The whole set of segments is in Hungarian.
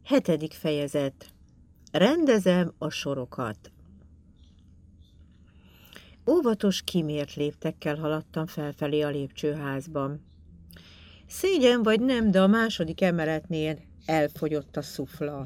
7. fejezet. Rendezem a sorokat. Óvatos, kimért léptekkel haladtam felfelé a lépcsőházban. Szégyen vagy nem, de a 2. emeletnél elfogyott a szufla.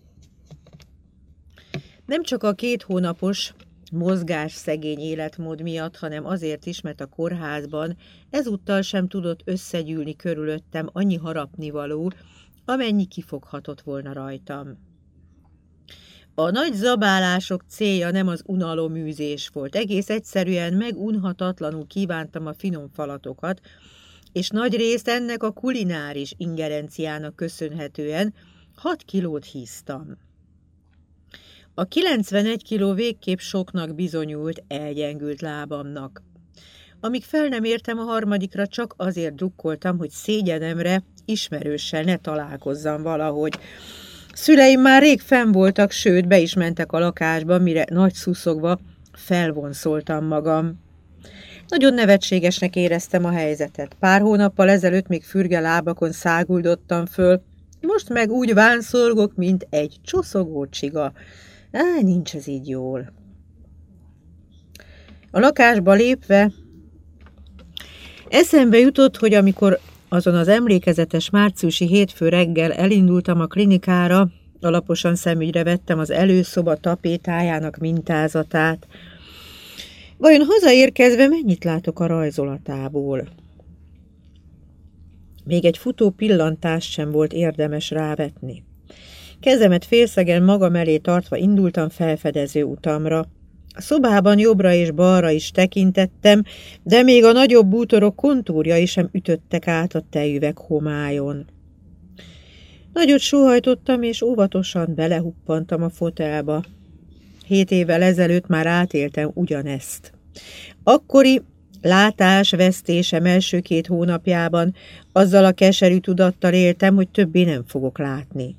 Nem csak a 2 hónapos mozgásszegény életmód miatt, hanem azért is, mert a kórházban ezúttal sem tudott összegyűlni körülöttem annyi harapnivaló, amennyi kifoghatott volna rajtam. A nagy zabálások célja nem az unaloműzés volt, egész egyszerűen megunhatatlanul kívántam a finom falatokat, és nagyrészt ennek a kulináris ingerenciának köszönhetően 6 kilót híztam. A 91 kiló végképp soknak bizonyult elgyengült lábamnak. Amíg fel nem értem a 3. csak azért drukkoltam, hogy szégyenemre ismerőssel ne találkozzam valahogy. Szüleim már rég fenn voltak, sőt, be is mentek a lakásba, mire nagy szuszogva felvonszoltam magam. Nagyon nevetségesnek éreztem a helyzetet. Pár hónappal ezelőtt még fürge lábakon száguldottam föl, most meg úgy vánszorgok, mint egy csoszogó csiga. Nincs ez így jól. A lakásba lépve eszembe jutott, hogy amikor azon az emlékezetes márciusi hétfő reggel elindultam a klinikára, alaposan szemügyre vettem az előszoba tapétájának mintázatát. Vajon hazaérkezve mennyit látok a rajzolatából? Még egy futó pillantást sem volt érdemes rávetni. Kezemet félszegen magam elé tartva indultam felfedező utamra. A szobában jobbra és balra is tekintettem, de még a nagyobb bútorok kontúrjai sem ütöttek át a tejüveg homályon. Nagyot sóhajtottam, és óvatosan belehuppantam a fotelba. 7 évvel ezelőtt már átéltem ugyanezt. Akkori látásvesztésem első 2 hónapjában azzal a keserű tudattal éltem, hogy többé nem fogok látni.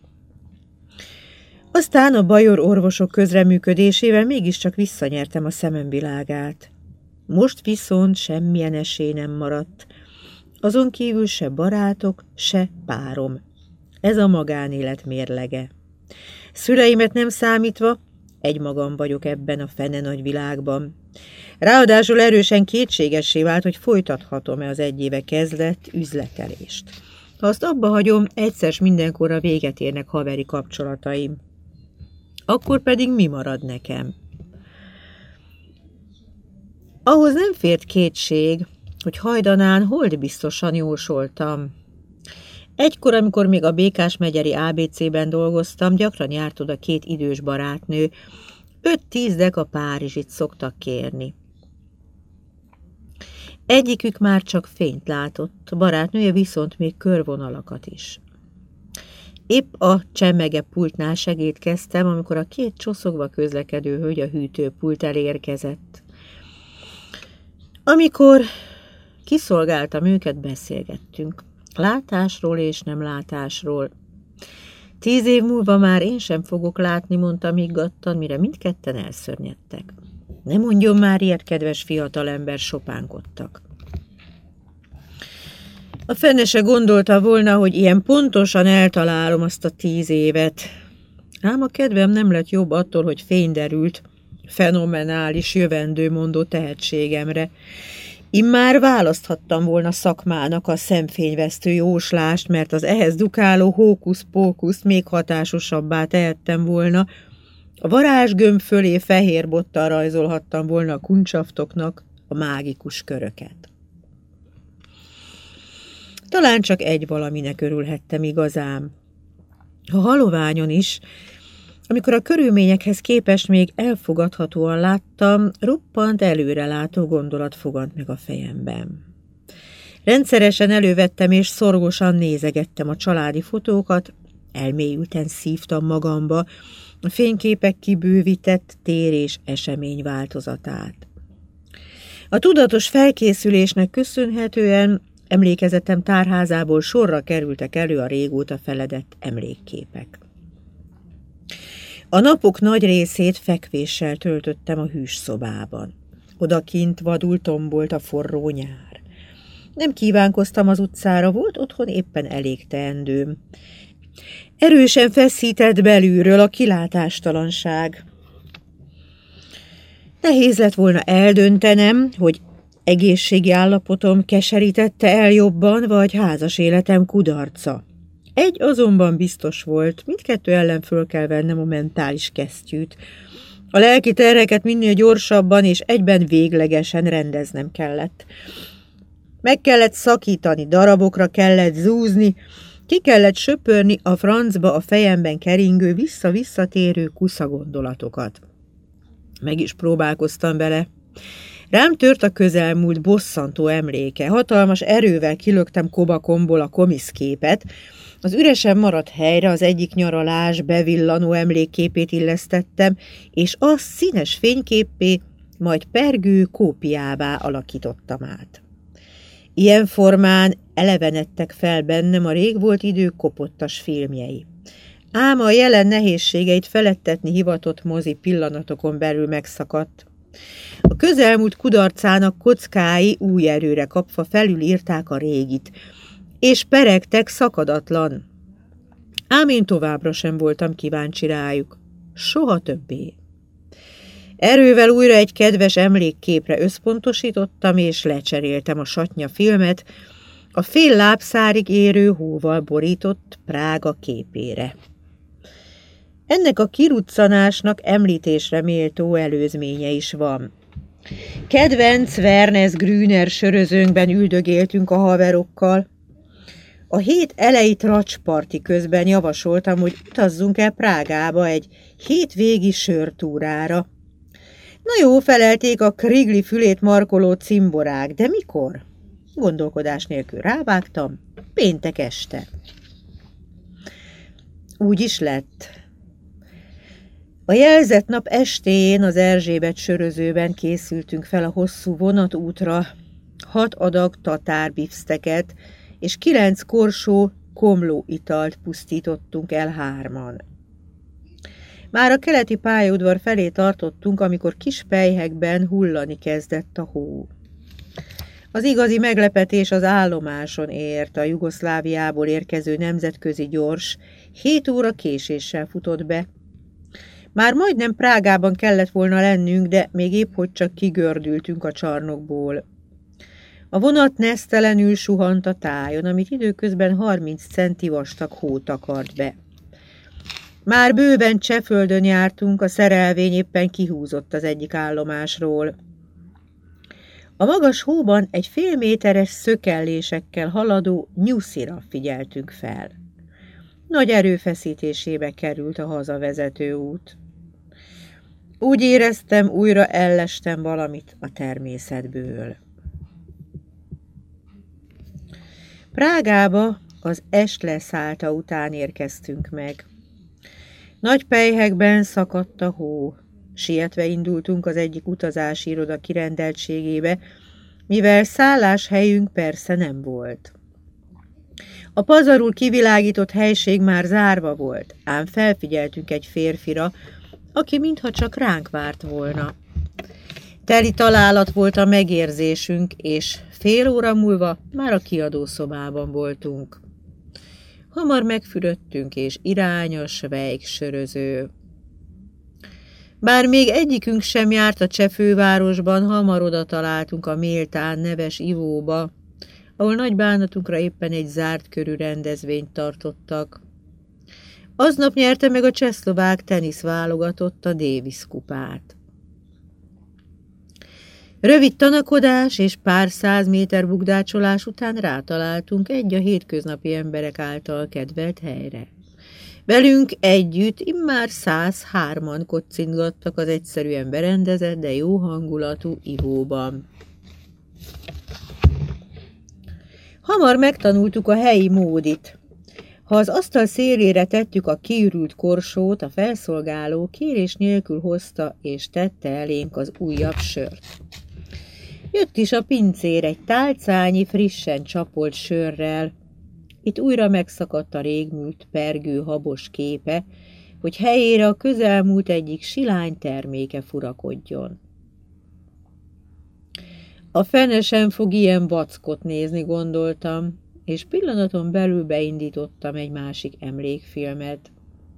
Aztán a bajor orvosok közreműködésével mégiscsak visszanyertem a szemem világát. Most viszont semmilyen esély nem maradt. Azon kívül se barátok, se párom. Ez a magánélet mérlege. Szüleimet nem számítva, egymagam vagyok ebben a fene nagy világban. Ráadásul erősen kétségessé vált, hogy folytathatom-e az 1 éve kezdett üzletelést. Ha azt abba hagyom, egyszer s mindenkorra véget érnek haveri kapcsolataim. Akkor pedig mi marad nekem? Ahhoz nem fért kétség, hogy hajdanán holdbiztosan jósoltam. Egykor, amikor még a Békás-megyeri ABC-ben dolgoztam, gyakran járt oda 2 idős barátnő, 5-10 deka Párizsit szoktak kérni. Egyikük már csak fényt látott, barátnője viszont még körvonalakat is. Épp a csemege pultnál segédkeztem, amikor a 2 csoszogva közlekedő hölgy a hűtőpult elé érkezett. Amikor kiszolgáltam őket, beszélgettünk. Látásról és nem látásról. 10 év múlva már én sem fogok látni, mondtam higgadtan, mire mindketten elszörnyedtek. Ne mondjon már ilyet, kedves fiatalember, sopánkodtak. A fene se gondolta volna, hogy ilyen pontosan eltalálom azt a 10 évet. Ám a kedvem nem lett jobb attól, hogy fény derült fenomenális jövendőmondó tehetségemre. Immár választhattam volna szakmának a szemfényvesztő jóslást, mert az ehhez dukáló hókusz-pókuszt még hatásosabbá tehettem volna. A varázsgömb fölé fehér bottal rajzolhattam volna a kuncsaftoknak a mágikus köröket. Talán csak egy valaminek örülhettem igazán. A haloványon is, amikor a körülményekhez képest még elfogadhatóan láttam, roppant előrelátó gondolat fogant meg a fejemben. Rendszeresen elővettem és szorgosan nézegettem a családi fotókat, elmélyülten szívtam magamba a fényképek kibővített tér és esemény változatát. A tudatos felkészülésnek köszönhetően emlékezetem tárházából sorra kerültek elő a régóta feledett emlékképek. A napok nagy részét fekvéssel töltöttem a hűs szobában. Odakint vadul tombolt a forró nyár. Nem kívánkoztam az utcára, volt otthon éppen elég teendőm. Erősen feszített belülről a kilátástalanság. Nehéz lett volna eldöntenem, hogy egészségi állapotom keserítette el jobban, vagy házas életem kudarca. Egy azonban biztos volt, mindkettő ellen föl kell vennem a mentális kesztyűt. A lelki terheket minél gyorsabban és egyben véglegesen rendeznem kellett. Meg kellett szakítani, darabokra kellett zúzni, ki kellett söpörni a francba a fejemben keringő, vissza-visszatérő kusza gondolatokat. Meg is próbálkoztam vele. Rám tört a közelmúlt bosszantó emléke. Hatalmas erővel kilöktem kobakomból a komiszképet. Az üresen maradt helyre az egyik nyaralás bevillanó emlékképét illesztettem, és azt színes fényképpé, majd pergő kópiává alakítottam át. Ilyen formán elevenedtek fel bennem a régvolt idők kopottas filmjei. Ám a jelen nehézségeit feledtetni hivatott mozi pillanatokon belül megszakadt. A közelmúlt kudarcának kockái új erőre kapva felülírták a régit, és peregtek szakadatlan. Ám én továbbra sem voltam kíváncsi rájuk. Soha többé. Erővel újra egy kedves emlékképre összpontosítottam, és lecseréltem a satnya filmet a fél lábszárig érő hóval borított Prága képére. Ennek a kiruccanásnak említésre méltó előzménye is van. Kedvenc Wernes Grüner sörözőnkben üldögéltünk a haverokkal. A hét elejé tracsparti közben javasoltam, hogy utazzunk el Prágába egy hétvégi sörtúrára. Na jó, felelték a Krigli fülét markoló cimborák, de mikor? Gondolkodás nélkül rávágtam, péntek este. Úgy is lett. A jelzett nap estéjén az Erzsébet sörözőben készültünk fel a hosszú vonatútra, 6 adag tatár bifszteket és 9 korsó komló italt pusztítottunk el 3-an. Már a keleti pályaudvar felé tartottunk, amikor kis pelyhekben hullani kezdett a hó. Az igazi meglepetés az állomáson ért, a Jugoszláviából érkező nemzetközi gyors 7 óra késéssel futott be. Már majdnem Prágában kellett volna lennünk, de még épp hogy csak kigördültünk a csarnokból. A vonat nesztelenül suhant a tájon, amit időközben 30 centi vastag hó takart be. Már bőven Cseföldön jártunk, a szerelvény éppen kihúzott az egyik állomásról. A magas hóban egy fél méteres szökellésekkel haladó nyuszira figyeltünk fel. Nagy erőfeszítésébe került a hazavezető út. Úgy éreztem, újra ellestem valamit a természetből. Prágába az est leszállta után érkeztünk meg. Nagy pelyhekben szakadt a hó. Sietve indultunk az egyik utazási iroda kirendeltségébe, mivel szálláshelyünk persze nem volt. A pazarul kivilágított helység már zárva volt, ám felfigyeltünk egy férfira, aki mintha csak ránk várt volna. Teli találat volt a megérzésünk, és fél óra múlva már a kiadószobában voltunk. Hamar megfürödtünk, és irány a Schweig söröző. Bár még egyikünk sem járt a cseh fővárosban, hamar oda találtunk a méltán neves ivóba, ahol nagy bánatunkra éppen egy zárt körű rendezvényt tartottak. Aznap nyerte meg a csehszlovák teniszválogatott a Davis kupát. Rövid tanakodás és pár 100 méter bugdácsolás után rátaláltunk egy a hétköznapi emberek által kedvelt helyre. Velünk együtt immár 103-an kocintgattak az egyszerűen berendezett, de jó hangulatú ivóban. Hamar megtanultuk a helyi módit. Ha az asztal szélére tettük a kiürült korsót, a felszolgáló kérés nélkül hozta és tette elénk az újabb sört. Jött is a pincér egy tálcányi frissen csapolt sörrel. Itt újra megszakadt a régmúlt pergő habos képe, hogy helyére a közelmúlt egyik silány terméke furakodjon. A fene sem fog ilyen vackot nézni, gondoltam. és pillanaton belül beindítottam egy másik emlékfilmet.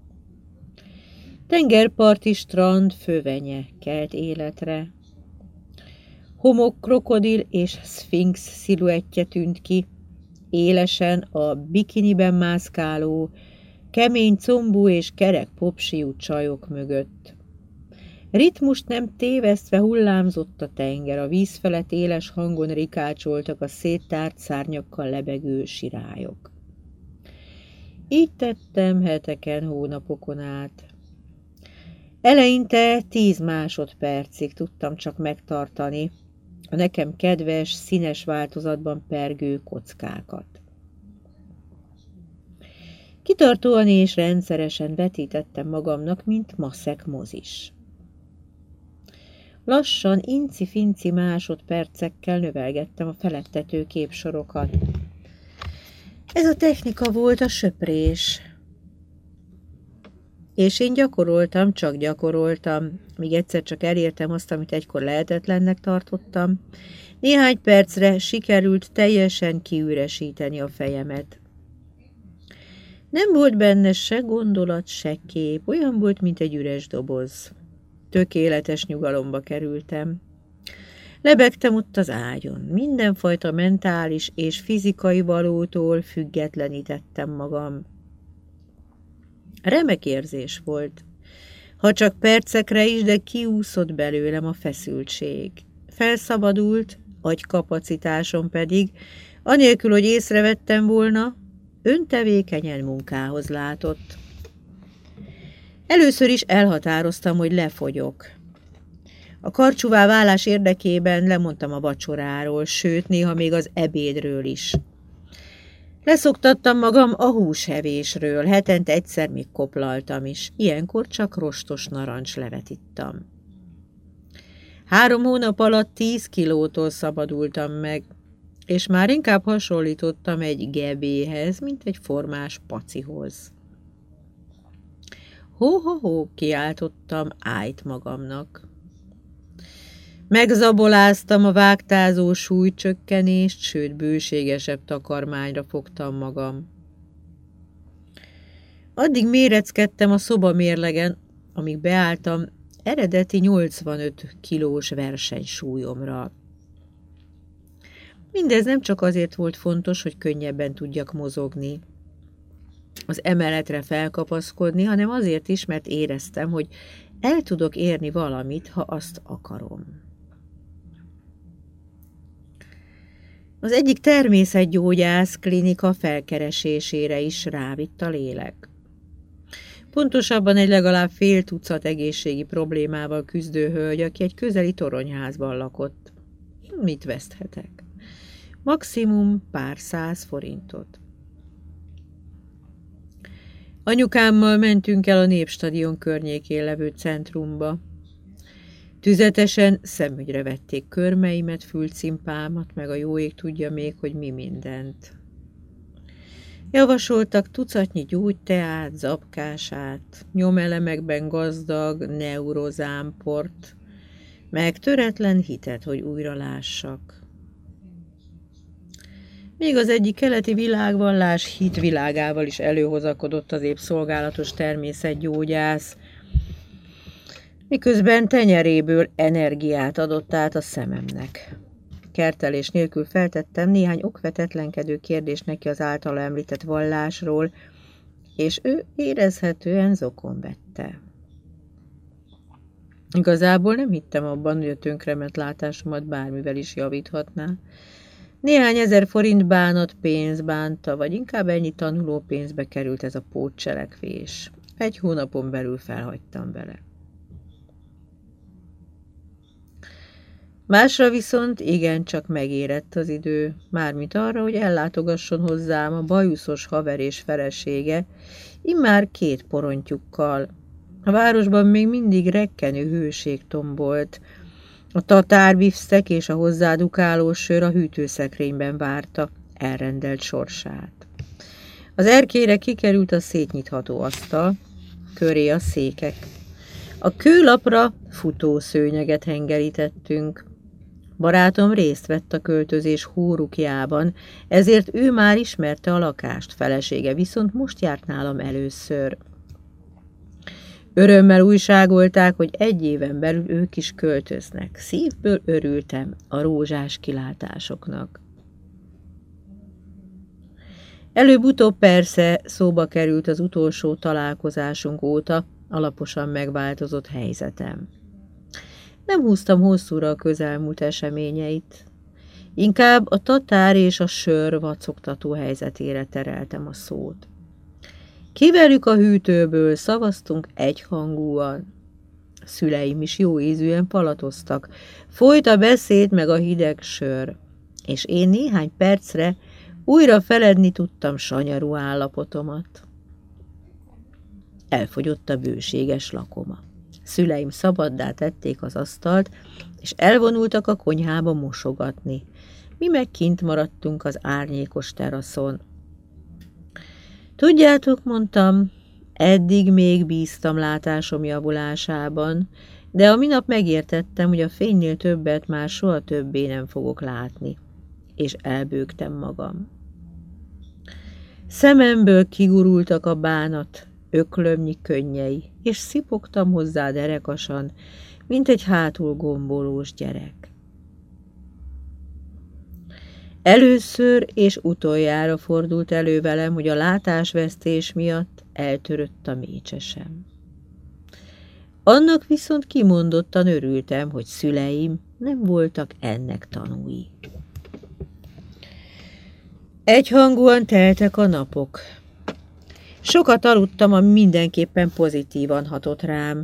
Tengerparti strand fövenye kelt életre. Homok, krokodil és szfinx sziluettje tűnt ki, élesen a bikiniben mászkáló, kemény combú és kerek popsiú csajok mögött. Ritmust nem tévesztve hullámzott a tenger, a víz felett éles hangon rikácsoltak a széttárt szárnyakkal lebegő sirályok. Így tettem heteken, hónapokon át. Eleinte 10 másodpercig tudtam csak megtartani a nekem kedves, színes változatban pergő kockákat. Kitartóan és rendszeresen vetítettem magamnak, mint maszek mozis. Lassan, inci-finci másodpercekkel növelgettem a felettető képsorokat. Ez a technika volt a söprés. És én gyakoroltam, csak gyakoroltam, míg egyszer csak elértem azt, amit egykor lehetetlennek tartottam. Néhány percre sikerült teljesen kiüresíteni a fejemet. Nem volt benne se gondolat, se kép, olyan volt, mint egy üres doboz. Tökéletes nyugalomba kerültem. Lebegtem ott az ágyon, mindenfajta mentális és fizikai valótól függetlenítettem magam. Remek érzés volt. Ha csak percekre is, de kiúszott belőlem a feszültség. Felszabadult, agykapacitásom pedig, anélkül, hogy észrevettem volna, öntevékenyen munkához látott. Először is elhatároztam, hogy lefogyok. A karcsúvá válás érdekében lemondtam a vacsoráról, sőt, néha még az ebédről is. Leszoktattam magam a húsevésről, hetente egyszer még koplaltam is, ilyenkor csak rostos narancslevet ittam. 3 hónap alatt 10 kilótól szabadultam meg, és már inkább hasonlítottam egy gebéhez, mint egy formás pacihoz. Hó-hó-hó, kiáltottam ájt magamnak. Megzaboláztam a vágtázó súlycsökkenést, sőt, bőségesebb takarmányra fogtam magam. Addig méreckedtem a szobamérlegen, amíg beálltam eredeti 85 kilós versenysúlyomra. Mindez nem csak azért volt fontos, hogy könnyebben tudjak mozogni, az emeletre felkapaszkodni, hanem azért is, mert éreztem, hogy el tudok érni valamit, ha azt akarom. Az egyik természetgyógyász klinika felkeresésére is rávitt a lélek. Pontosabban egy legalább fél tucat egészségi problémával küzdő hölgy, aki egy közeli toronyházban lakott. Mit veszthetek? Maximum pár 100 forintot. Anyukámmal mentünk el a Népstadion környékén levő centrumba. Tüzetesen szemügyre vették körmeimet, fülcimpámat, meg a jó ég tudja még, hogy mi mindent. Javasoltak tucatnyi gyógyteát, zapkását, nyomelemekben gazdag neurozámport, meg töretlen hitet, hogy újra lássak. Még az egyik keleti világvallás hitvilágával is előhozakodott az épp szolgálatos természetgyógyász, miközben tenyeréből energiát adott át a szememnek. Kertelés nélkül feltettem néhány okvetetlenkedő kérdést neki az általa említett vallásról, és ő érezhetően zokon vette. Igazából nem hittem abban, hogy a tönkrement látásomat bármivel is javíthatná. Néhány 1000 forint bánatpénz bánta, vagy inkább ennyi tanulópénzbe került ez a pótcselekvés. 1 hónapon belül felhagytam vele. Másra viszont igencsak megérett az idő, mármint arra, hogy ellátogasson hozzám a bajuszos haver és felesége, immár 2 porontyukkal. A városban még mindig rekkenő hőség tombolt. A tatárbifsztek és a hozzádukáló sör a hűtőszekrényben várta elrendelt sorsát. Az erkélyre kikerült a szétnyitható asztal, köré a székek. A kőlapra futószőnyeget hengerítettünk. Barátom részt vett a költözés hórukjában, ezért ő már ismerte a lakást, felesége viszont most járt nálam először. Örömmel újságolták, hogy 1 éven belül ők is költöznek. Szívből örültem a rózsás kilátásoknak. Előbb-utóbb persze szóba került az utolsó találkozásunk óta alaposan megváltozott helyzetem. Nem húztam hosszúra a közelmúlt eseményeit. Inkább a tatár és a sör vacogtató helyzetére tereltem a szót. Kiverjük a hűtőből, szavaztunk egyhangúan. Szüleim is jó ízűen palatoztak. Folyt a beszéd meg a hideg sör, és én néhány percre újra feledni tudtam sanyarú állapotomat. Elfogyott a bőséges lakoma. Szüleim szabaddá tették az asztalt, és elvonultak a konyhába mosogatni. Mi meg kint maradtunk az árnyékos teraszon. Tudjátok, mondtam, eddig még bíztam látásom javulásában, de a minap megértettem, hogy a fénynél többet már soha többé nem fogok látni, és elbőgtem magam. Szememből kigurultak a bánat, öklömnyi könnyei, és szipogtam hozzá derekasan, mint egy hátul gombolós gyerek. Először és utoljára fordult elő velem, hogy a látásvesztés miatt eltörött a mécsesem. Annak viszont kimondottan örültem, hogy szüleim nem voltak ennek tanúi. Egyhangúan teltek a napok. Sokat aludtam, ami mindenképpen pozitívan hatott rám.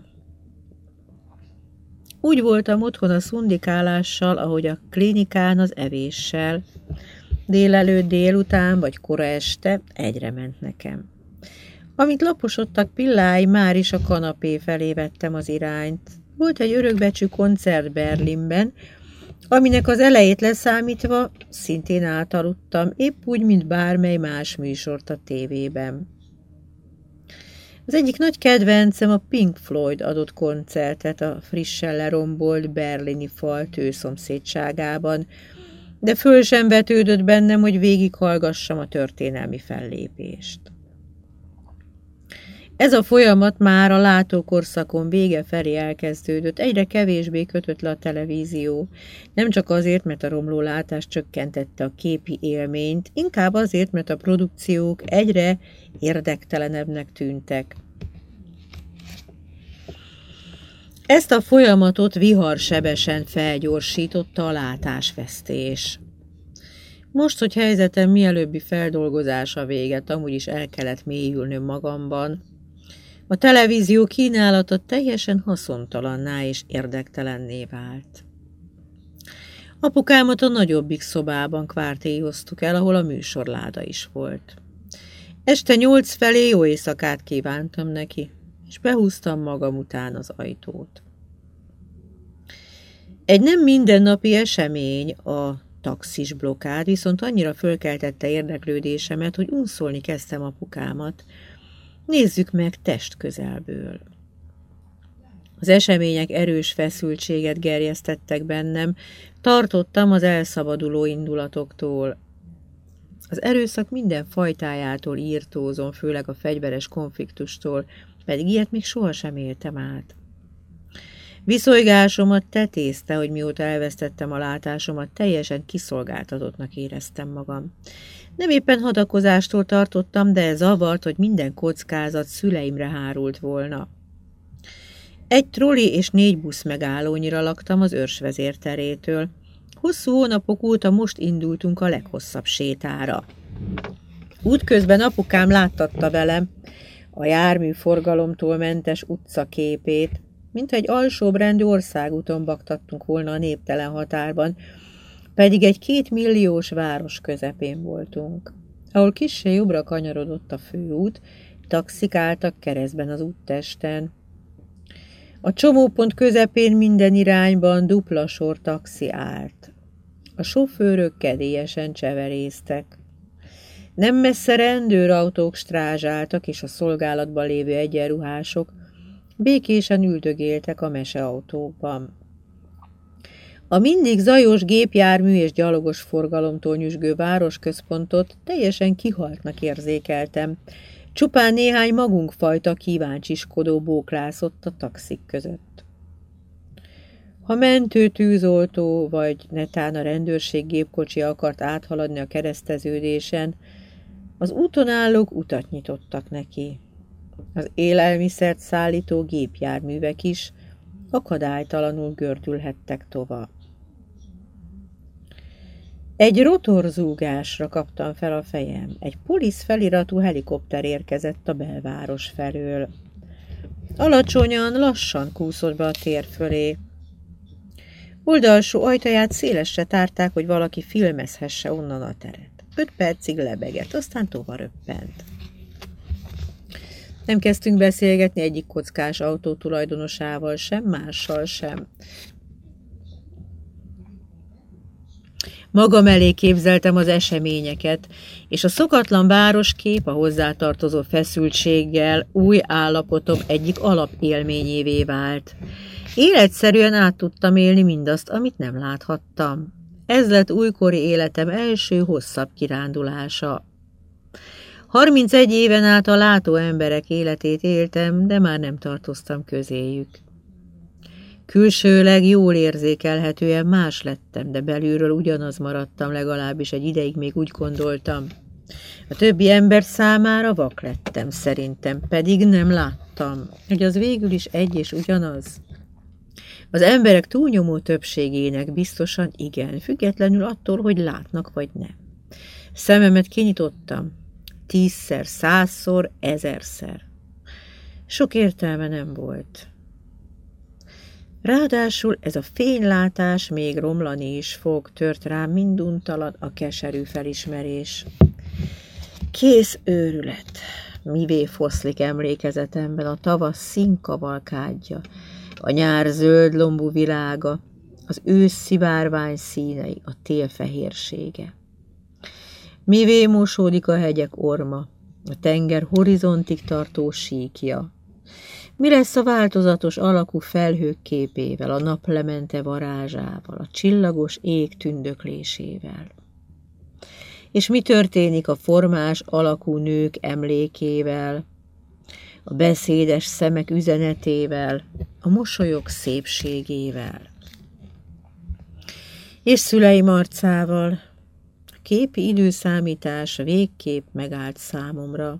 Úgy voltam otthon a szundikálással, ahogy a klinikán az evéssel. Délelőtt, délután vagy kora este egyre ment nekem. Amint laposodtak pilláim, már is a kanapé felé vettem az irányt. Volt egy örökbecsű koncert Berlinben, aminek az elejét leszámítva szintén átaludtam, épp úgy, mint bármely más műsort a tévében. Az egyik nagy kedvencem, a Pink Floyd adott koncertet a frissen lerombolt berlini fal tőszomszédságában, de föl sem vetődött bennem, hogy végighallgassam a történelmi fellépést. Ez a folyamat már a látókorszakon vége felé elkezdődött, egyre kevésbé kötött le a televízió. Nem csak azért, mert a romló látás csökkentette a képi élményt, inkább azért, mert a produkciók egyre érdektelenebbnek tűntek. Ezt a folyamatot viharsebesen felgyorsította a látásvesztés. Most, hogy helyzetem mielőbbi feldolgozása véget, amúgy is el kellett mélyülnöm magamban, a televízió kínálata teljesen haszontalanná és érdektelenné vált. Apukámat a nagyobbik szobában kvártélyoztuk el, ahol a műsorláda is volt. Este 8 felé jó éjszakát kívántam neki, és behúztam magam után az ajtót. Egy nem mindennapi esemény, a taxis blokkád, viszont annyira fölkeltette érdeklődésemet, hogy unszolni kezdtem apukámat. Nézzük meg testközelből. Az események erős feszültséget gerjesztettek bennem, tartottam az elszabaduló indulatoktól. Az erőszak minden fajtájától írtózom, főleg a fegyveres konfliktustól, pedig ilyet még sohasem éltem át. Viszolygásomat tetézte, hogy mióta elvesztettem a látásomat, teljesen kiszolgáltatottnak éreztem magam. Nem éppen hadakozástól tartottam, de zavart, hogy minden kockázat szüleimre hárult volna. Egy troli és 4 busz megállónyira laktam az őrsvezér terétől. Hosszú hónapok óta most indultunk a leghosszabb sétára. Útközben apukám láttatta velem a járműforgalomtól mentes utcaképét, mint egy alsóbrendű országúton baktattunk volna a néptelen határban, pedig egy 2 milliós város közepén voltunk. Ahol kissé jobbra kanyarodott a főút, taxik álltak keresztben az úttesten. A csomópont közepén minden irányban dupla sor taxi állt. A sofőrök kedélyesen cseverésztek. Nem messze rendőrautók strázsáltak, és a szolgálatban lévő egyenruhások békésen üldögéltek a meseautókban. A mindig zajos gépjármű és gyalogos forgalomtól nyüzsgő városközpontot teljesen kihaltnak érzékeltem. Csupán néhány magunkfajta kíváncsiskodó bóklászott a taxik között. Ha mentő, tűzoltó vagy netán a rendőrség gépkocsi akart áthaladni a kereszteződésen, az úton állók utat nyitottak neki. Az élelmiszert szállító gépjárművek is akadálytalanul gördülhettek tovább. Egy rotorzúgásra kaptam fel a fejem. Egy polisz feliratú helikopter érkezett a belváros felől. Alacsonyan, lassan kúszott be a tér fölé. Oldalsó ajtaját szélesre tárták, hogy valaki filmezhesse onnan a teret. 5 percig lebegett, aztán tovaröppent. Nem kezdtünk beszélgetni egyik kockás autó tulajdonosával sem, mással sem. Magam elé képzeltem az eseményeket, és a szokatlan városkép a hozzátartozó feszültséggel új állapotom egyik alapélményévé vált. Életszerűen át tudtam élni mindazt, amit nem láthattam. Ez lett újkori életem első hosszabb kirándulása. 31 éven át a látó emberek életét éltem, de már nem tartoztam közéjük. Külsőleg jól érzékelhetően más lettem, de belülről ugyanaz maradtam, legalábbis egy ideig még úgy gondoltam. A többi ember számára vak lettem, szerintem, pedig nem láttam, hogy az végül is egy és ugyanaz. Az emberek túlnyomó többségének biztosan igen, függetlenül attól, hogy látnak vagy nem. Szememet kinyitottam, 10-szer, 100-szor, 1000-szer. Sok értelme nem volt. Ráadásul ez a fénylátás még romlani is fog, tört rám minduntalan a keserű felismerés. Kész őrület, mivé foszlik emlékezetemben a tavasz színkavalkádja, a nyár zöld lombú világa, az ősz szivárvány színei, a tél fehérsége. Mivé mosódik a hegyek orma, a tenger horizontig tartó síkja. Mi lesz a változatos alakú felhők képével, a naplemente varázsával, a csillagos ég tündöklésével? És mi történik a formás alakú nők emlékével, a beszédes szemek üzenetével, a mosolyok szépségével? És szüleim arcával? A képi időszámítás végképp megállt számomra.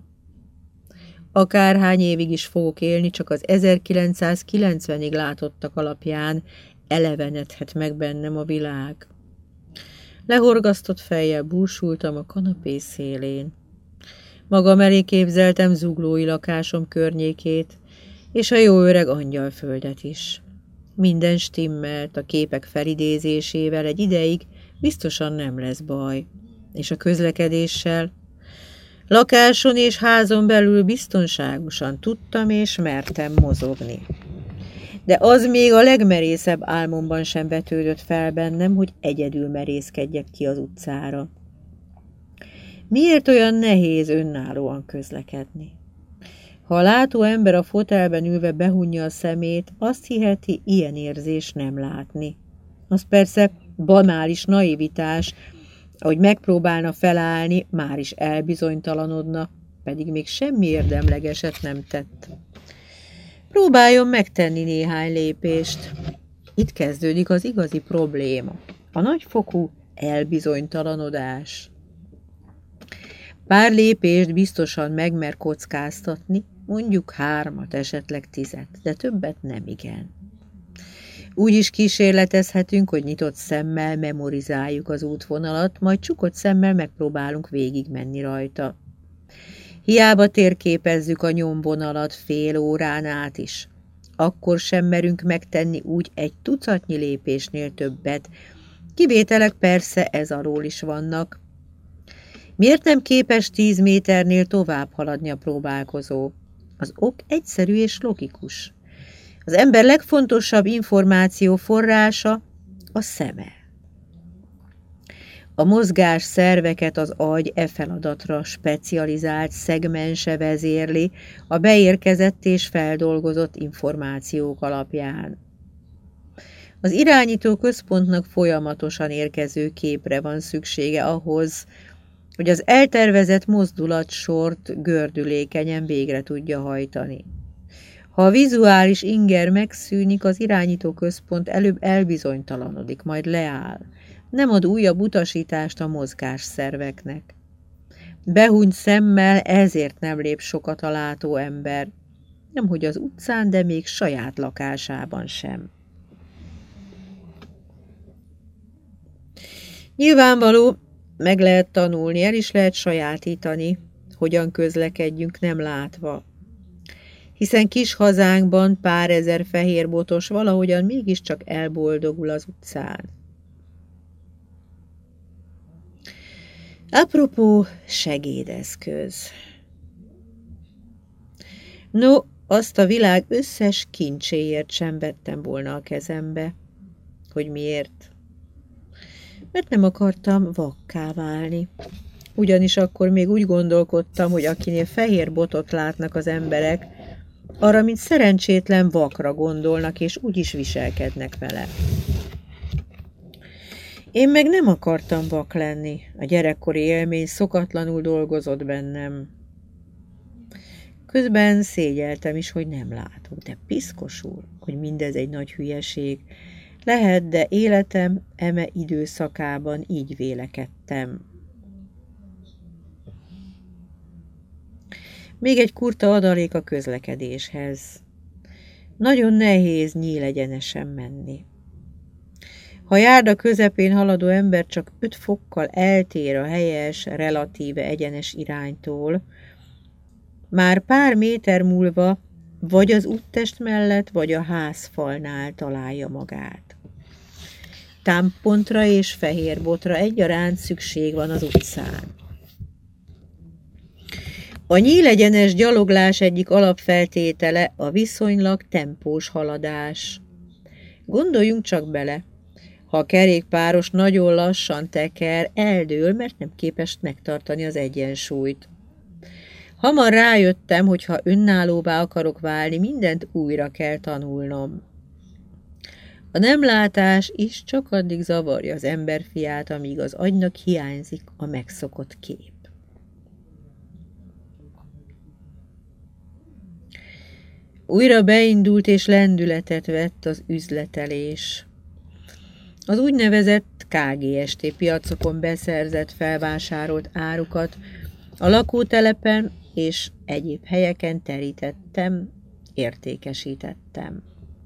Akárhány évig is fogok élni, csak az 1990-ig látottak alapján elevenedhet meg bennem a világ. Lehorgasztott fejjel búsultam a kanapé szélén. Magam elé képzeltem zuglói lakásom környékét, és a jó öreg angyalföldet is. Minden stimmelt, a képek felidézésével egy ideig biztosan nem lesz baj. És a közlekedéssel? Lakáson és házon belül biztonságosan tudtam és mertem mozogni. De az még a legmerészebb álmomban sem vetődött fel bennem, hogy egyedül merészkedjek ki az utcára. Miért olyan nehéz önállóan közlekedni? Ha a látó ember a fotelben ülve behunja a szemét, azt hiheti, ilyen érzés nem látni. Az persze banális naivitás, ahogy megpróbálna felállni, már is elbizonytalanodna, pedig még semmi érdemlegeset nem tett. Próbáljon megtenni néhány lépést. Itt kezdődik az igazi probléma, a nagyfokú elbizonytalanodás. Pár lépést biztosan megmer kockáztatni, mondjuk 3, esetleg 10, de többet nem igen. Úgy is kísérletezhetünk, hogy nyitott szemmel memorizáljuk az útvonalat, majd csukott szemmel megpróbálunk végigmenni rajta. Hiába térképezzük a nyomvonalat fél órán át is. Akkor sem merünk megtenni úgy egy tucatnyi lépésnél többet. Kivételek persze ez alól is vannak. Miért nem képes 10 méternél tovább haladni a próbálkozó? Az ok egyszerű és logikus. Az ember legfontosabb információ forrása a szeme. A mozgás szerveket az agy e feladatra specializált szegmense vezérli a beérkezett és feldolgozott információk alapján. Az irányító központnak folyamatosan érkező képre van szüksége ahhoz, hogy az eltervezett mozdulatsort gördülékenyen végre tudja hajtani. Ha a vizuális inger megszűnik, az irányító központ előbb elbizonytalanodik, majd leáll. Nem ad újabb utasítást a mozgásszerveknek. Behúnyt szemmel ezért nem lép sokat a látó ember, nemhogy az utcán, de még saját lakásában sem. Nyilvánvaló, meg lehet tanulni, el is lehet sajátítani, hogyan közlekedjünk nem látva. Hiszen kis hazánkban pár ezer fehérbotos valahogyan mégiscsak elboldogul az utcán. Apropó segédeszköz. No, azt a világ összes kincséért sem vettem volna a kezembe. Hogy miért? Mert nem akartam vakká válni. Ugyanis akkor még úgy gondolkodtam, hogy akinél fehér botot látnak az emberek, arra, mint szerencsétlen vakra gondolnak, és úgy is viselkednek vele. Én meg nem akartam vak lenni. A gyerekkori élmény szokatlanul dolgozott bennem. Közben szégyeltem is, hogy nem látok, de piszkosul, hogy mindez egy nagy hülyeség. Lehet, de életem eme időszakában így vélekedtem. Még egy kurta adalék a közlekedéshez. Nagyon nehéz nyílegyenesen menni. Ha a járda közepén haladó ember csak 5 fokkal eltér a helyes, relatíve egyenes iránytól, már pár méter múlva vagy az úttest mellett, vagy a házfalnál találja magát. Támpontra és fehér botra egyaránt szükség van az utcán. A nyílegyenes gyaloglás egyik alapfeltétele a viszonylag tempós haladás. Gondoljunk csak bele, ha a kerékpáros nagyon lassan teker, eldől, mert nem képes megtartani az egyensúlyt. Hamar rájöttem, hogy ha önállóvá akarok válni, mindent újra kell tanulnom. A nemlátás is csak addig zavarja az emberfiát, amíg az agynak hiányzik a megszokott kép. Újra beindult és lendületet vett az üzletelés. Az úgynevezett KGST piacokon beszerzett, felvásárolt árukat a lakótelepen és egyéb helyeken terítettem, értékesítettem.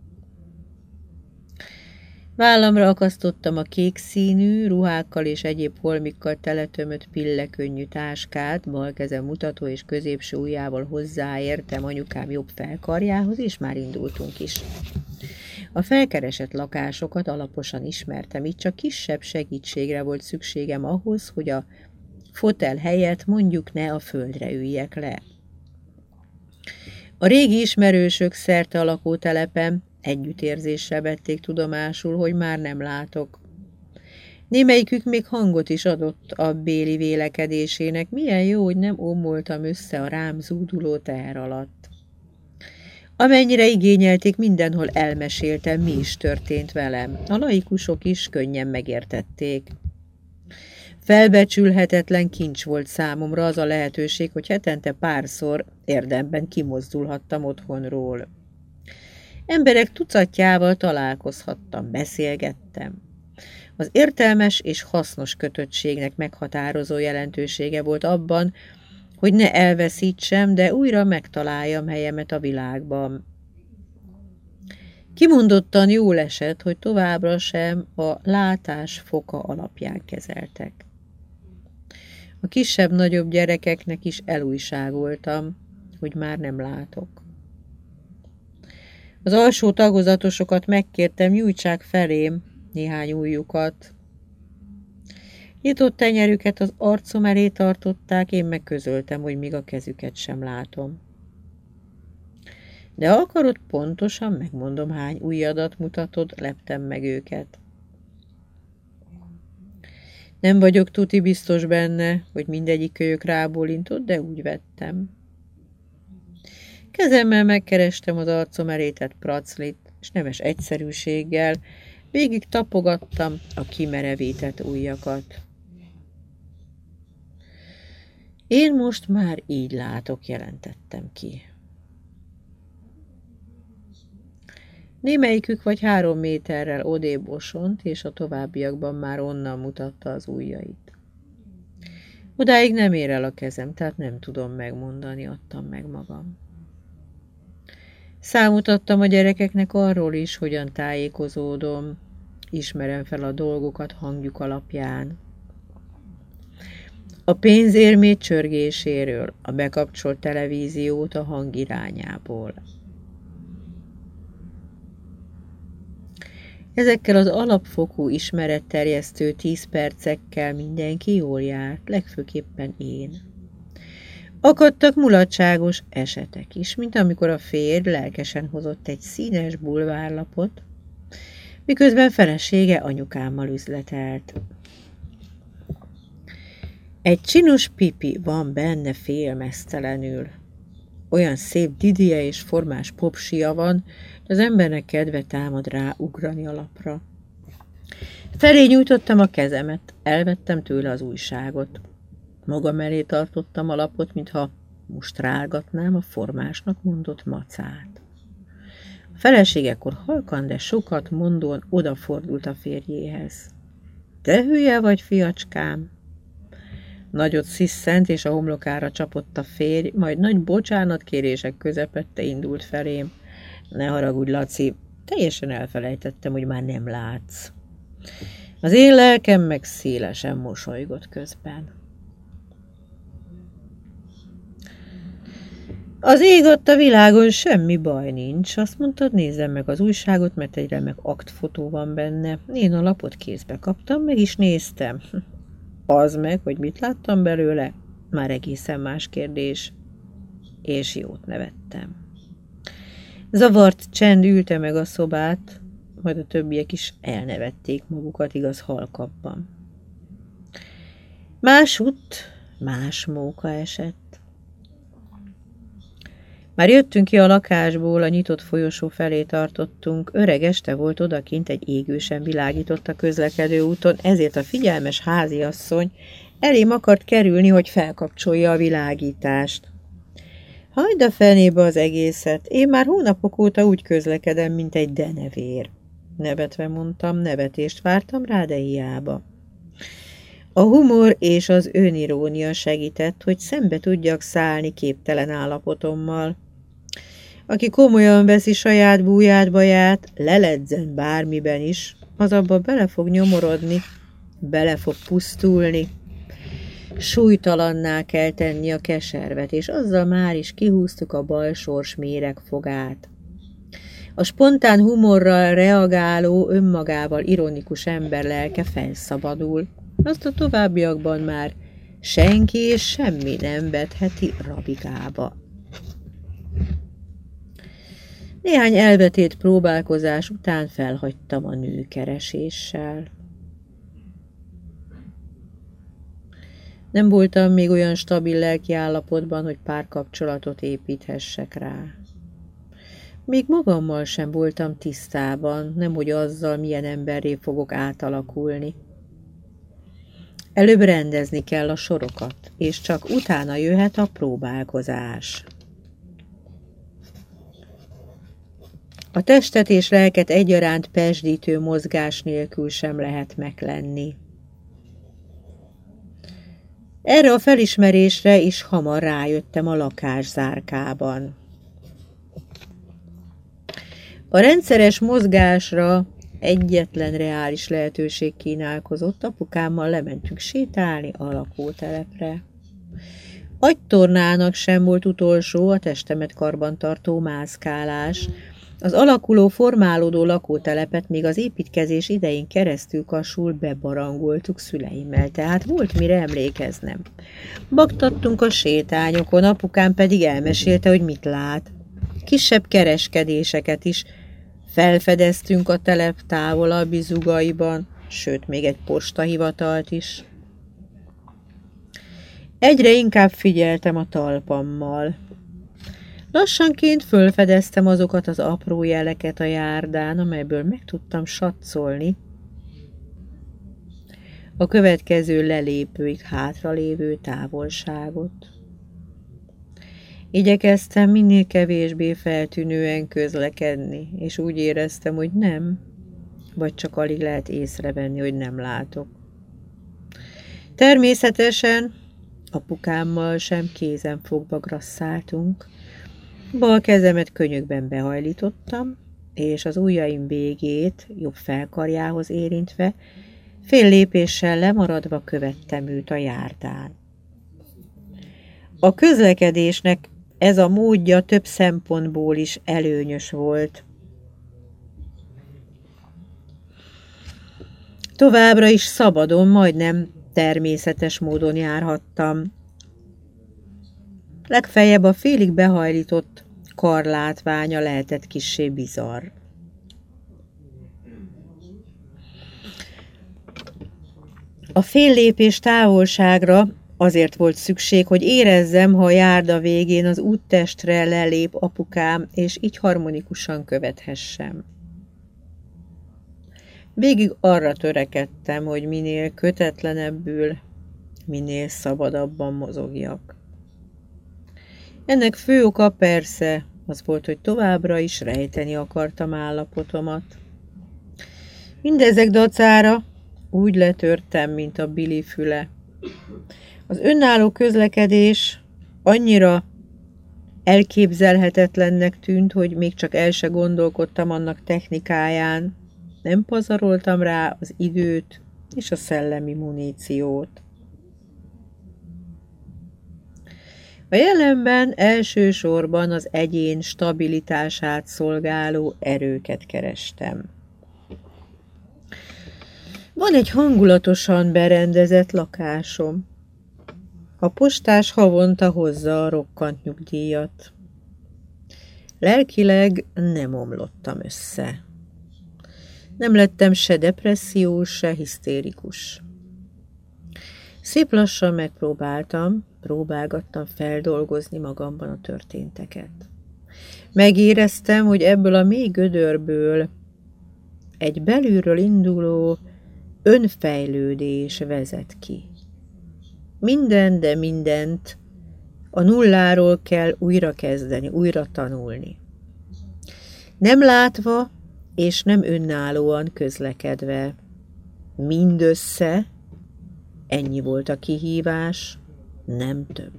Vállamra akasztottam a kék színű, ruhákkal és egyéb holmikkal teletömött pillekönnyű táskát, bal kezem mutató és középső ujjával hozzáértem anyukám jobb felkarjához, és már indultunk is. A felkeresett lakásokat alaposan ismertem, így csak kisebb segítségre volt szükségem ahhoz, hogy a fotel helyett mondjuk ne a földre üljek le. A régi ismerősök szerte a lakótelepen együttérzéssel vették tudomásul, hogy már nem látok. Némelyikük még hangot is adott a béli vélekedésének, milyen jó, hogy nem omoltam össze a rám zúduló teher alatt. Amennyire igényelték, mindenhol elmeséltem, mi is történt velem. A laikusok is könnyen megértették. Felbecsülhetetlen kincs volt számomra az a lehetőség, hogy hetente párszor érdemben kimozdulhattam otthonról. Emberek tucatjával találkozhattam, beszélgettem. Az értelmes és hasznos kötöttségnek meghatározó jelentősége volt abban, hogy ne elveszítsem, de újra megtaláljam helyemet a világban. Kimondottan jól esett, hogy továbbra sem a látás foka alapján kezeltek. A kisebb-nagyobb gyerekeknek is elújságoltam, hogy már nem látok. Az alsó tagozatosokat megkértem, nyújtsák felém néhány ujjukat. Nyitott tenyerüket az arcom elé tartották, én megközöltem, hogy még a kezüket sem látom. De ha akarod, pontosan megmondom, hány ujjadat mutatod, leptem meg őket. Nem vagyok tuti biztos benne, hogy mindegyik kölyök rábólintott, de úgy vettem. Kezemmel megkerestem az arcom elé tett praclit, és nemes egyszerűséggel Végig tapogattam a kimerevített ujjakat. Én most már így látok, jelentettem ki. Némelyikük vagy 3 méterrel odébb osont, és a továbbiakban már onnan mutatta az ujjait. Odáig nem ér el a kezem, tehát nem tudom megmondani, adtam meg magam. Számot adtam a gyerekeknek arról is, hogyan tájékozódom, ismerem fel a dolgokat hangjuk alapján. A pénzérmét csörgéséről, a bekapcsolt televíziót a hang irányából. Ezekkel az alapfokú ismeretterjesztő 10 percekkel mindenki jól járt, legfőképpen én. Akadtak mulatságos esetek is, mint amikor a férj lelkesen hozott egy színes bulvárlapot, miközben felesége anyukámmal üzletelt. Egy csinos pipi van benne félmeztelenül. Olyan szép didie és formás popsia van, hogy az embernek kedve támad rá ugrani a lapra. Felé nyújtottam a kezemet, elvettem tőle az újságot. Magam elé tartottam a lapot, mintha mustrálgatnám a formásnak mondott macát. A feleségekor halkan, de sokat mondóan odafordult a férjéhez. Te hülye vagy, fiacskám? Nagyot sziszent, és a homlokára csapott a férj, majd nagy bocsánatkérések közepette indult felém. Ne haragudj, Laci, teljesen elfelejtettem, hogy már nem látsz. Az én lelkem meg szélesen mosolygott közben. Az ég adta világon semmi baj nincs. Azt mondtad, nézzem meg az újságot, mert egy remek aktfotó van benne. Én a lapot kézbe kaptam, meg is néztem. Az meg, hogy mit láttam belőle, már egészen más kérdés. És jót nevettem. Zavart csend ülte meg a szobát, majd a többiek is elnevették magukat, igaz, halkabban. Másutt más móka esett. Már jöttünk ki a lakásból, a nyitott folyosó felé tartottunk. Öreg este volt odakint, egy égősen világított a közlekedő úton, ezért a figyelmes háziasszony elém akart kerülni, hogy felkapcsolja a világítást. Hagyd a fenébe az egészet, én már hónapok óta úgy közlekedem, mint egy denevér. Nevetve mondtam, nevetést vártam rá, de hiába. A humor és az önirónia segített, hogy szembe tudjak szállni képtelen állapotommal. Aki komolyan veszi saját búját-baját, leledzen bármiben is, az abba bele fog nyomorodni, bele fog pusztulni. Súlytalanná kell tenni a keservet, és azzal már is kihúztuk a bal sors méregfogát. A spontán humorral reagáló, önmagával ironikus ember lelke felszabadul. Azt a továbbiakban már senki és semmi nem vetheti rabigába. Néhány elvetét próbálkozás után felhagytam a nőkereséssel. Nem voltam még olyan stabil lelkiállapotban, hogy párkapcsolatot építhessek rá. Még magammal sem voltam tisztában, nemhogy azzal, milyen emberré fogok átalakulni. Előbb rendezni kell a sorokat, és csak utána jöhet a próbálkozás. A testet és lelket egyaránt pezsdítő mozgás nélkül sem lehet meglenni. Erre a felismerésre is hamar rájöttem a lakás zárkában. A rendszeres mozgásra egyetlen reális lehetőség kínálkozott, apukámmal lementünk sétálni a lakótelepre. Agytornának sem volt utolsó a testemet karbantartó mászkálás. Az alakuló, formálódó lakótelepet még az építkezés idején keresztül kasul bebarangoltuk szüleimmel, tehát volt mire emlékeznem. Baktattunk a sétányokon, apukám pedig elmesélte, hogy mit lát. Kisebb kereskedéseket is felfedeztünk a telep távolabbi zugaiban, sőt, még egy postahivatalt is. Egyre inkább figyeltem a talpammal. Lassanként fölfedeztem azokat az apró jeleket a járdán, amelyből meg tudtam satszolni a következő lelépőig hátralévő távolságot. Igyekeztem minél kevésbé feltűnően közlekedni, és úgy éreztem, hogy nem, vagy csak alig lehet észrevenni, hogy nem látok. Természetesen apukámmal sem kézenfogva grasszáltunk. Bal kezemet könyökben behajlítottam, és az ujjaim végét jobb felkarjához érintve, fél lépéssel lemaradva követtem őt a járdán. A közlekedésnek ez a módja több szempontból is előnyös volt. Továbbra is szabadon, majdnem természetes módon járhattam. Legfeljebb a félig behajlított kar látványa lehetett kissé bizarr. A fél lépés távolságra azért volt szükség, hogy érezzem, ha a járda végén az úttestre lelép apukám, és így harmonikusan követhessem. Végig arra törekedtem, hogy minél kötetlenebbül, minél szabadabban mozogjak. Ennek fő oka persze az volt, hogy továbbra is rejteni akartam állapotomat. Mindezek dacára úgy letörtem, mint a Billy füle. Az önálló közlekedés annyira elképzelhetetlennek tűnt, hogy még csak el se gondolkodtam annak technikáján. Nem pazaroltam rá az időt és a szellemi muníciót. A jelenben elsősorban az egyén stabilitását szolgáló erőket kerestem. Van egy hangulatosan berendezett lakásom. A postás havonta hozza a rokkant nyugdíjat. Lelkileg nem omlottam össze. Nem lettem se depressziós, se hisztérikus. Szép lassan próbálgattam feldolgozni magamban a történteket. Megéreztem, hogy ebből a mély gödörből egy belülről induló önfejlődés vezet ki. Minden, de mindent a nulláról kell újra kezdeni, újra tanulni. Nem látva és nem önállóan közlekedve. Mindössze ennyi volt a kihívás, nem több.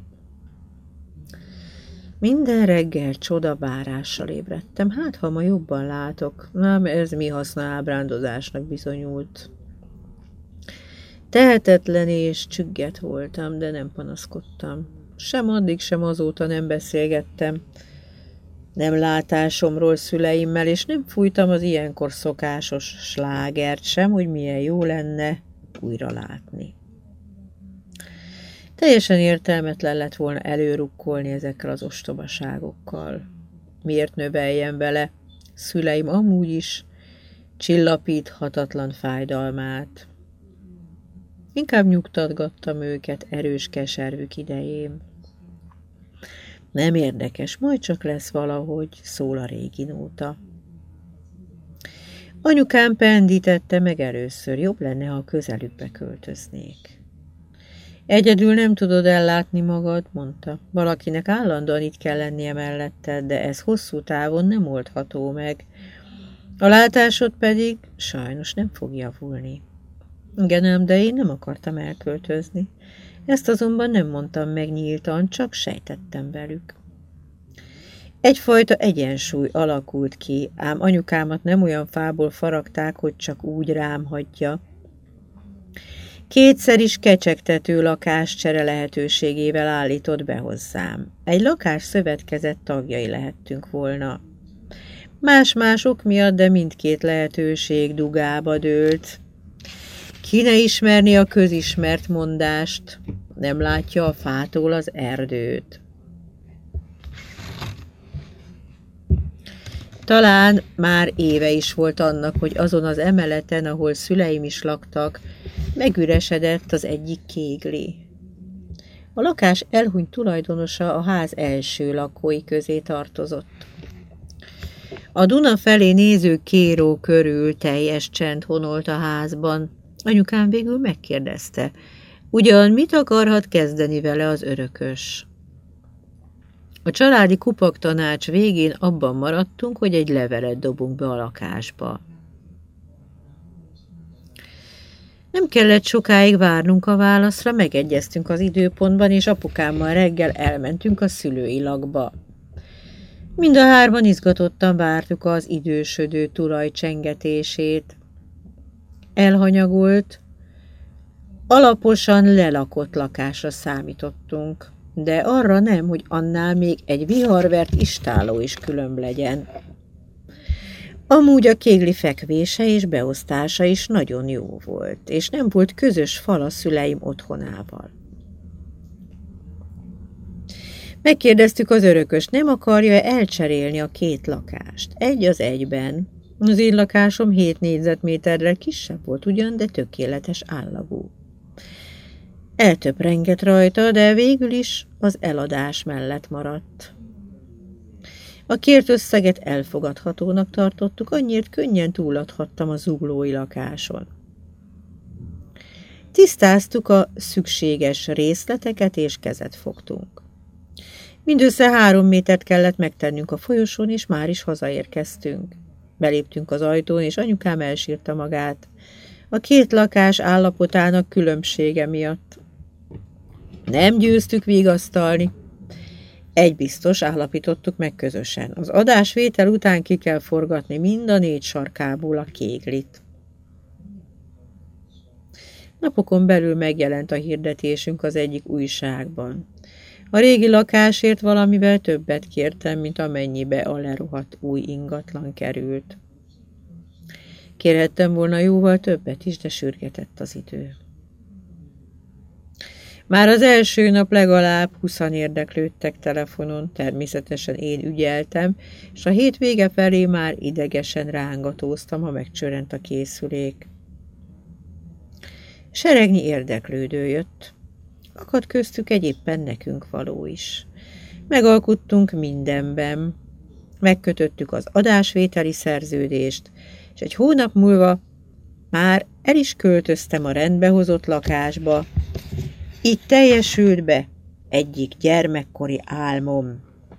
Minden reggel csodavárással ébredtem, hát ha ma jobban látok, ez mi haszna ábrándozásnak bizonyult. Tehetetlen és csügget voltam, de nem panaszkodtam. Sem addig, sem azóta nem beszélgettem. Nem látásomról szüleimmel, és nem fújtam az ilyenkor szokásos slágert sem, hogy milyen jó lenne újra látni. Teljesen értelmetlen lett volna előrukkolni ezekkel az ostobaságokkal. Miért növeljem vele szüleim amúgy is csillapíthatatlan fájdalmát? Inkább nyugtatgattam őket erős keservük idején. Nem érdekes, majd csak lesz valahogy, szól a régi nóta. Anyukám pendítette meg először, jobb lenne, ha a közelükbe költöznék. Egyedül nem tudod ellátni magad, mondta. Valakinek állandóan itt kell lennie melletted, de ez hosszú távon nem oldható meg. A látásod pedig sajnos nem fog javulni. Igen ám, de én nem akartam elköltözni. Ezt azonban nem mondtam meg nyíltan, csak sejtettem velük. Egyfajta egyensúly alakult ki, ám anyukámat nem olyan fából faragták, hogy csak úgy rám hagyja. Kétszer is kecsegtető lakáscsere lehetőségével állított be hozzám. Egy lakás szövetkezet tagjai lehettünk volna. Más-más ok miatt, de mindkét lehetőség dugába dőlt. Ki ne ismerni a közismert mondást, nem látja a fától az erdőt. Talán már éve is volt annak, hogy azon az emeleten, ahol szüleim is laktak, megüresedett az egyik kégli. A lakás elhunyt tulajdonosa a ház első lakói közé tartozott. A Duna felé néző kéró körül teljes csend honolt a házban. Anyukám végül megkérdezte, ugyan mit akarhat kezdeni vele az örökös? A családi kupaktanács végén abban maradtunk, hogy egy levelet dobunk be a lakásba. Nem kellett sokáig várnunk a válaszra, megegyeztünk az időpontban, és apukámmal reggel elmentünk a szülői lakba. Mind a hárman izgatottan vártuk az idősödő tulaj csengetését. Elhanyagolt, alaposan lelakott lakásra számítottunk, de arra nem, hogy annál még egy viharvert istálló is különb legyen. Amúgy a kégli fekvése és beosztása is nagyon jó volt, és nem volt közös fal a szüleim otthonával. Megkérdeztük az örökös, nem akarja elcserélni a két lakást. Egy az egyben. Az én lakásom 7 négyzetméterrel kisebb volt ugyan, de tökéletes állagú. Eltöprengett rajta, de végül is az eladás mellett maradt. A kért összeget elfogadhatónak tartottuk, annyiért könnyen túladhattam a zuglói lakáson. Tisztáztuk a szükséges részleteket, és kezet fogtunk. Mindössze 3 métert kellett megtennünk a folyosón, és már is hazaérkeztünk. Beléptünk az ajtón, és anyukám elsírta magát. A két lakás állapotának különbsége miatt. Nem győztük vigasztalni. Egy biztos, állapítottuk meg közösen. Az adásvétel után ki kell forgatni mind a 4 sarkából a kéglit. Napokon belül megjelent a hirdetésünk az egyik újságban. A régi lakásért valamivel többet kértem, mint amennyibe a lerohadt új ingatlan került. Kérhettem volna jóval többet is, de sürgetett az idő. Már az első nap legalább 20-an érdeklődtek telefonon, természetesen én ügyeltem, és a hétvége felé már idegesen rángatóztam, ha megcsörrent a készülék. Seregnyi érdeklődő jött. Akadt köztük egy éppen nekünk való is. Megalkuttunk mindenben. Megkötöttük az adásvételi szerződést, és egy hónap múlva már el is költöztem a rendbehozott lakásba. Így teljesült be egyik gyermekkori álmom.